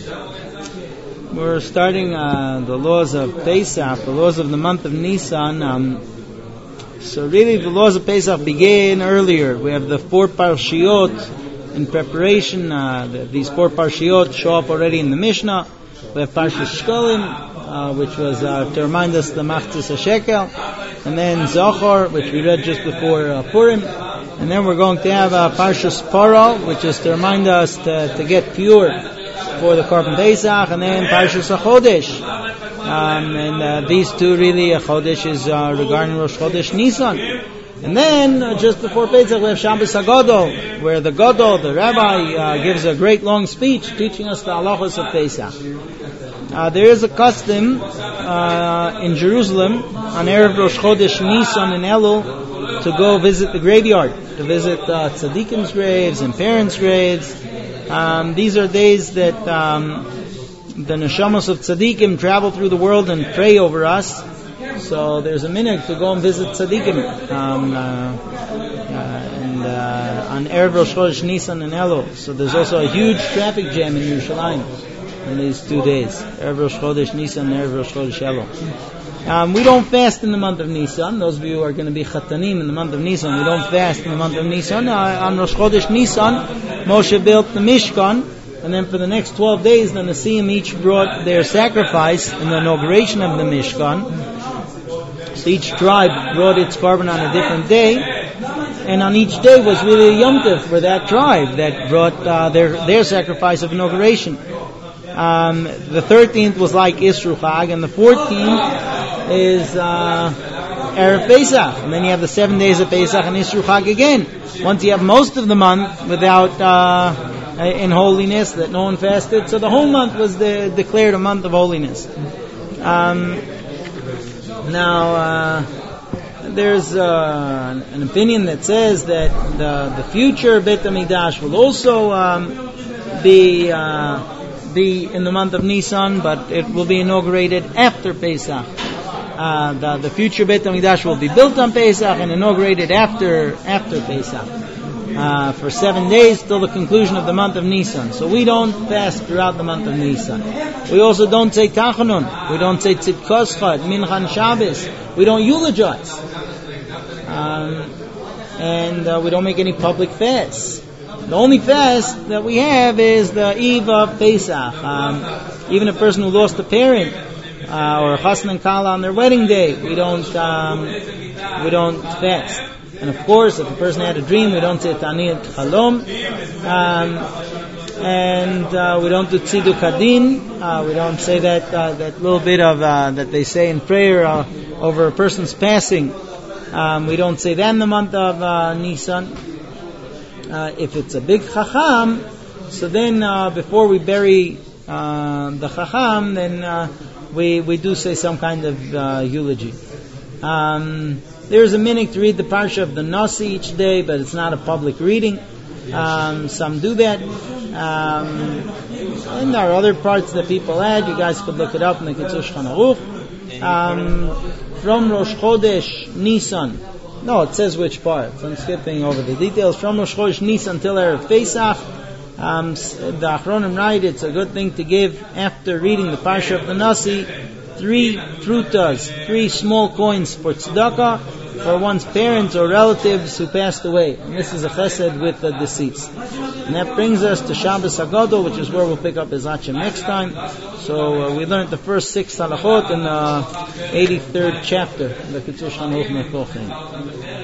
We're starting the laws of Pesach, the laws of the month of Nisan. So really the laws of Pesach begin earlier. We have the 4 Parshiot in preparation. These 4 Parshiot show up already in the Mishnah. We have Parshas Shkolim, which was to remind us the Machzis HaShekel. And then Zohar, which we read just before Purim. And then we're going to have Parshas Paro, which is to remind us to get pure for the Korban Pesach. And then Parshas HaChodesh. And these two really, Chodesh is regarding Rosh Chodesh Nisan. And then, just before Pesach, we have Shabbos HaGadol, where the Gadol, the rabbi, gives a great long speech teaching us the halachos of Pesach. There is a custom in Jerusalem on Erev Rosh Chodesh Nisan in Elul to go visit the graveyard, to visit tzaddikim's graves and parents' graves. These are days that the neshamos of tzaddikim travel through the world and pray over us. So there's a minhag to go and visit tzaddikim and on Erev Rosh Chodesh Nisan and Elul. So there's also a huge traffic jam in Yerushalayim in these 2 days, Erev Rosh Chodesh Nisan and Erev Rosh Chodesh Elul. We don't fast in the month of Nisan. Those of you who are going to be Chatanim in the month of Nisan, we don't fast in the month of Nisan. On Rosh Chodesh Nisan, Moshe built the Mishkan, and then for the next 12 days, the Nesiim each brought their sacrifice in the inauguration of the Mishkan. So each tribe brought its korban on a different day, and on each day was really a Yom Tov for that tribe that brought their sacrifice of inauguration. The 13th was like Isru Chag, and the 14th is Erev Pesach, and then you have the 7 days of Pesach and Isru Chag again. Once you have most of the month without in holiness, that no one fasted, so the whole month was declared a month of holiness. Now, there's an opinion that says that the future Beit HaMikdash will also be in the month of Nisan, but it will be inaugurated after Pesach. The future Beit HaMikdash will be built on Pesach and inaugurated after Pesach. For 7 days till the conclusion of the month of Nisan. So we don't fast throughout the month of Nisan. We also don't say Tachanun. We don't say Tzidkos Chad, Mincha and Shabbos. We don't eulogize. And we don't make any public fasts. The only fast that we have is the Eve of Pesach. Even a person who lost a parent, or a chassan and kala on their wedding day, we don't fast. And of course, if a person had a dream, we don't say Taniyat Chalom. And we don't do Tziduk Hadin. We don't say that little bit of that they say in prayer over a person's passing. We don't say that in the month of Nisan. If it's a big Chacham, so then before we bury the Chacham, then we do say some kind of eulogy. There's a minhag to read the parsha of the Nasi each day, but it's not a public reading. Some do that. And there are other parts that people add. You guys could look it up in the Kitzur Shulchan Aruch. From Rosh Chodesh Nisan. No, it says which part. So I'm skipping over the details. From Rosh Chodesh Nisan till Erev Pesach. The Achronim write it's a good thing to give after reading the parsha of the Nasi 3 prutas, 3 small coins for tzedakah for one's parents or relatives who passed away. And this is a chesed with the deceased. And that brings us to Shabbos HaGadol, which is where we'll pick up Ezrat Hashem next time. So we learned the first 6 halachot in the 83rd chapter of the Kitzur Shulchan Aruch Mechochin.